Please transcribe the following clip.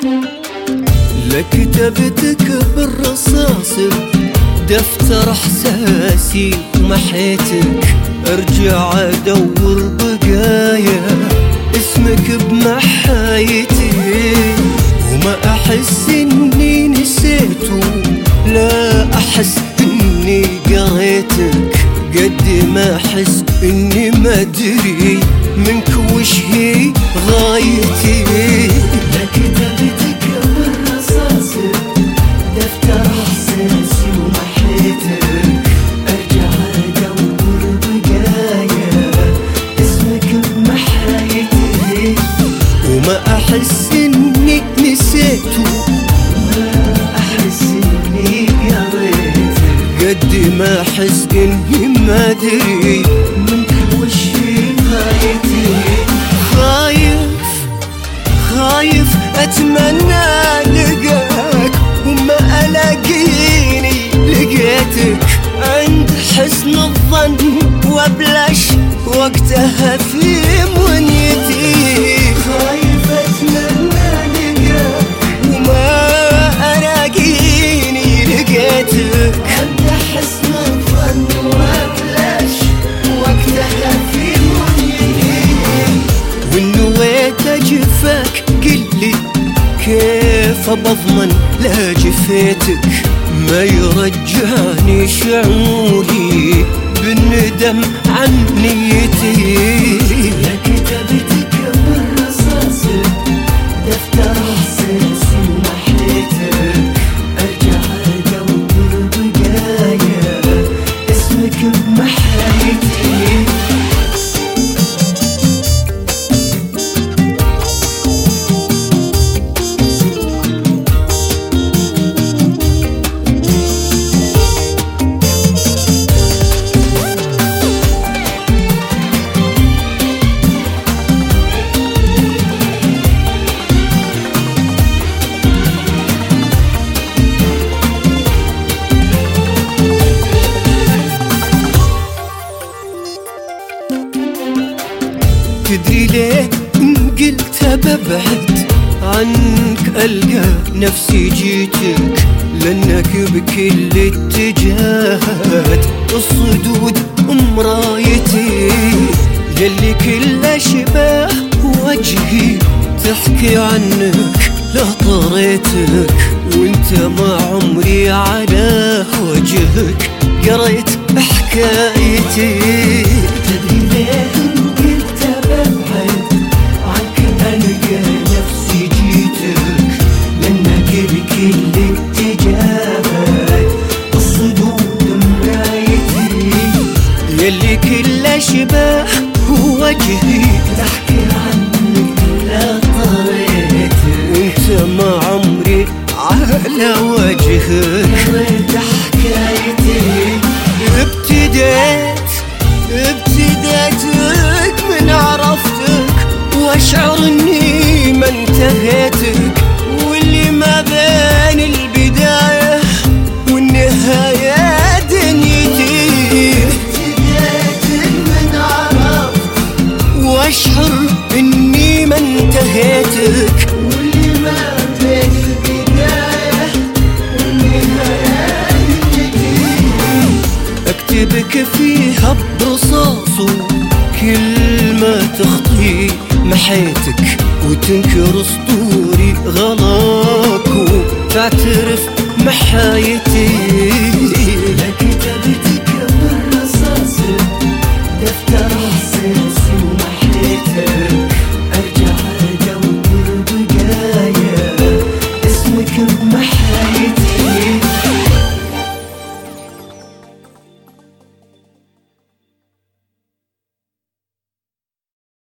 لكتبتك بالرصاص دفتر احساسي ومحيتك، ارجع ادور بقايا اسمك بمحايتي، وما احس اني نسيته، لا احس اني قريتك، قد ما احس اني ما ادري منك وش هي غايتي. لكتبتك بالرصاص دفتر احساسي ومحيتك، ارجع ادور بقايا اسمك بمحايتي، وما احس اني نسيته، ما احس اني قريتك، قد ما احس اني ما ادري منك وش هي غايتي. خايف اتمنى لقاك وما الاقيني لقيتك، عند حسن الظن وابلش وقتها في منيتي. خايف اتمنى لقاك وما الاقيني لقيتك، عند حسن الظن وابلش وقتها في منيتي. ونويت اجفاك قلي كيف بضمن لا جفيتك، ما يرجعني شعوري بالندم عن نيتي. لكتبتك بالرصاص دفتر احساسي ومحيتك، ارجع ادور بقايا اسمك بمحايتي. تدري ليه إن قلت ببعد عنك ألقى نفسي جيتك، لأنك بكل اتجاهات الصدود مرايتي، يلي كل أشباه وجهي تحكي عنك لا طريتك، وانت ما عمري على وجهك قريت حكايتي. تدري ليه بكل اتجاهات الصدود مرايتي، يلي كل اشباه وجهي تحكي عنك لا طريتك، وانت ما عمري على وجهك قريت حكايتي. ابتديتك من عرفتك واشعر اني ما انتهيتك، واللي ما بين البداية والنهاية دنيتي. ابتديتك من عرفتك واشعر اني ما انتهيتك، واللي ما بين البداية والنهاية دنيتي. اكتبك فيها برصاص كل ما تخطي محيتك، وتنكر اسطوري غلاك وتعترف محايتي.